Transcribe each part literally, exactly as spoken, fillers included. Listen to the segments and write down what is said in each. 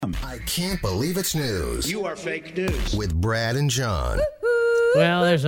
I can't believe it's news. You are fake news. With Brad and John. Well, there's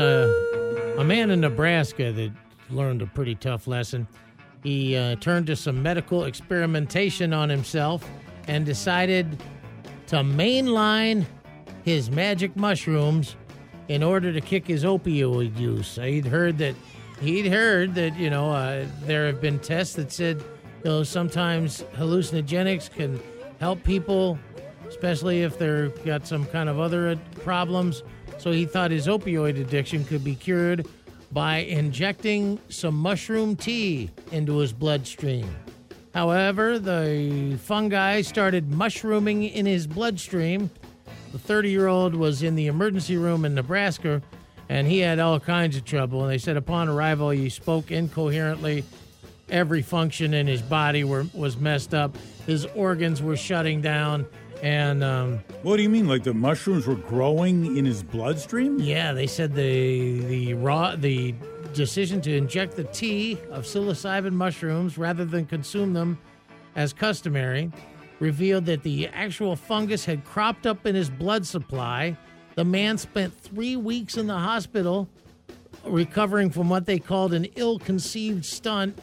a a man in Nebraska that learned a pretty tough lesson. He uh, turned to some medical experimentation on himself and decided to mainline his magic mushrooms in order to kick his opioid use. He'd heard that he'd heard that you know uh, there have been tests that said you know sometimes hallucinogenics can help people, especially if they've got some kind of other problems. So he thought his opioid addiction could be cured by injecting some mushroom tea into his bloodstream. However, the fungi started mushrooming in his bloodstream. The thirty-year-old was in the emergency room in Nebraska, and he had all kinds of trouble. And they said upon arrival, he spoke incoherently. Every function in his body were, was messed up. His organs were shutting down. And um, what do you mean? Like the mushrooms were growing in his bloodstream? Yeah, they said the the raw the decision to inject the tea of psilocybin mushrooms rather than consume them as customary revealed that the actual fungus had cropped up in his blood supply. The man spent three weeks in the hospital recovering from what they called an ill-conceived stunt.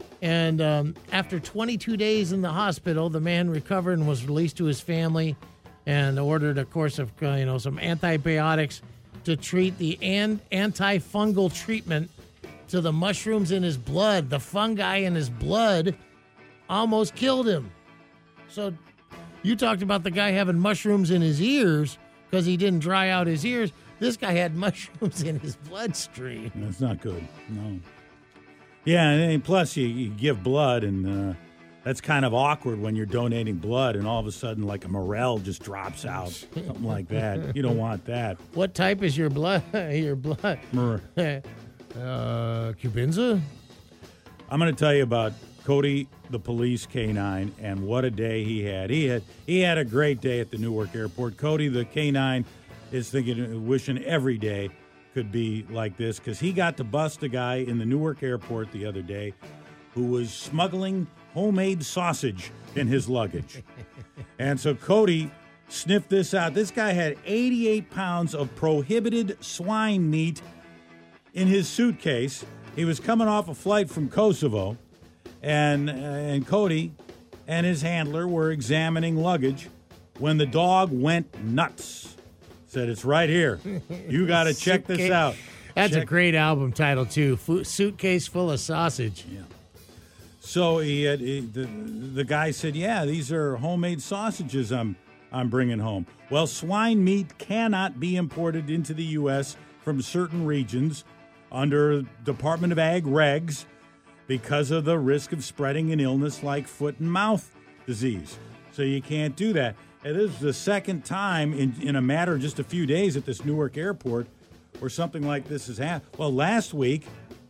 And um, after twenty-two days in the hospital, the man recovered and was released to his family and ordered a course of, uh, you know, some antibiotics to treat the an- antifungal treatment to the mushrooms in his blood. The fungi in his blood almost killed him. So you talked about the guy having mushrooms in his ears because he didn't dry out his ears. This guy had mushrooms in his bloodstream. That's not good. No. Yeah, and plus you, you give blood, and uh, that's kind of awkward when you're donating blood, and all of a sudden, like a morel just drops out, something like that. You don't want that. What type is your blood? Your blood? Mer- uh, Cubenza? I'm going to tell you about Cody, the police canine, and what a day he had. He had he had a great day at the Newark Airport. Cody, the canine, is thinking, wishing every day could be like this, because he got to bust a guy in the Newark Airport the other day who was smuggling homemade sausage in his luggage. And so Cody sniffed this out. This guy had eighty-eight pounds of prohibited swine meat in his suitcase. He was coming off a flight from Kosovo, and, uh, and Cody and his handler were examining luggage when the dog went nuts. Said, it's right here. You got to check this out. That's check. a great album title, too. Fu- Suitcase Full of Sausage. Yeah. So he had he, the the guy said, yeah, these are homemade sausages I'm I'm bringing home. Well, swine meat cannot be imported into the U S from certain regions under Department of Ag regs because of the risk of spreading an illness like foot and mouth disease. So you can't do that. And this is the second time in, in a matter of just a few days at this Newark airport where something like this has happened. Well, last week,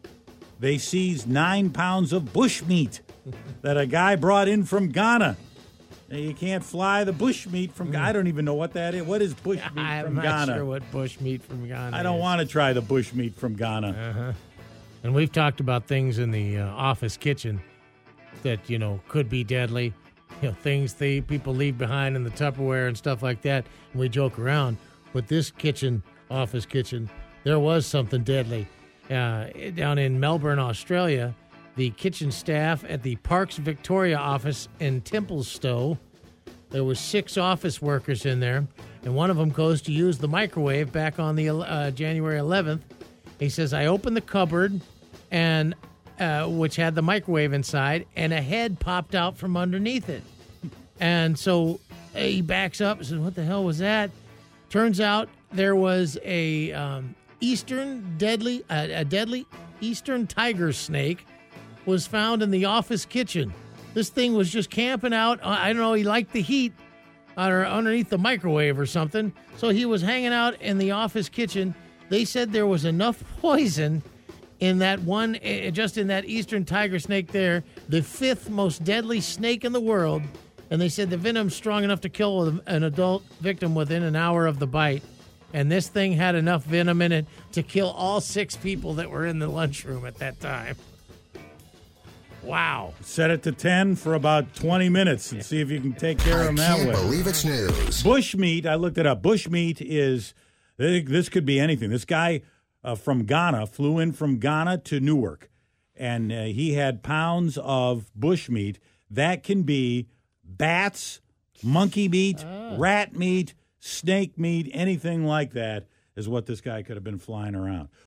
they seized nine pounds of bush meat that a guy brought in from Ghana. Now, you can't fly the bush meat from Ghana. I don't even know what that is. What is bush meat I'm from not Ghana? sure what bush meat from Ghana I don't is. want to try the bush meat from Ghana. Uh-huh. And we've talked about things in the uh, office kitchen that, you know, could be deadly. You know, things they people leave behind in the Tupperware and stuff like that, and we joke around. But this kitchen, office kitchen, there was something deadly. Uh, down in Melbourne, Australia, the kitchen staff at the Parks Victoria office in Templestowe, there were six office workers in there, and one of them goes to use the microwave back on the uh, January eleventh. He says, I opened the cupboard, and Uh, which had the microwave inside, and a head popped out from underneath it. And so he backs up and says, what the hell was that? Turns out there was a um, eastern deadly, uh, a deadly eastern tiger snake was found in the office kitchen. This thing was just camping out. I don't know, he liked the heat or underneath the microwave or something. So he was hanging out in the office kitchen. They said there was enough poison in that one, just in that eastern tiger snake there, the fifth most deadly snake in the world. And they said the venom's strong enough to kill an adult victim within an hour of the bite. And this thing had enough venom in it to kill all six people that were in the lunchroom at that time. Wow. Set it to ten for about twenty minutes and see if you can take care of I them that can't way. believe it's news. Bush meat, I looked it up. Bush meat is, this could be anything. This guy uh, from Ghana flew in from Ghana to Newark, and uh, he had pounds of bush meat. That can be bats, monkey meat, Oh. rat meat, snake meat, anything like that is what this guy could have been flying around.